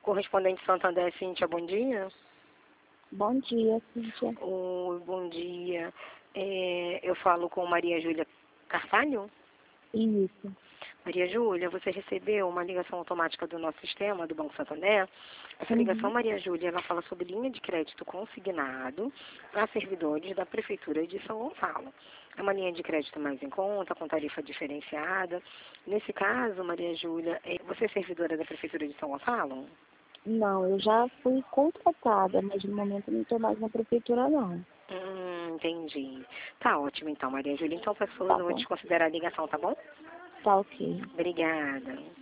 Correspondente Santander, Cíntia, bom dia. Bom dia, Cíntia. Oi, bom dia. Eu falo com Maria Júlia Carvalho? Isso. Maria Júlia, você recebeu uma ligação automática do nosso sistema, do Banco Santander? Essa ligação, Uhum. Maria Júlia, ela fala sobre linha de crédito consignado para servidores da Prefeitura de São Gonçalo. É uma linha de crédito mais em conta, com tarifa diferenciada. Nesse caso, Maria Júlia, você é servidora da Prefeitura de São Gonçalo? Não, eu já fui contratada, mas no momento não estou mais na prefeitura, não. Entendi. Tá ótimo então, Maria Júlia. Então, pessoas, Tá eu vou bom. desconsiderar a ligação, tá bom? Tá ok. Obrigada.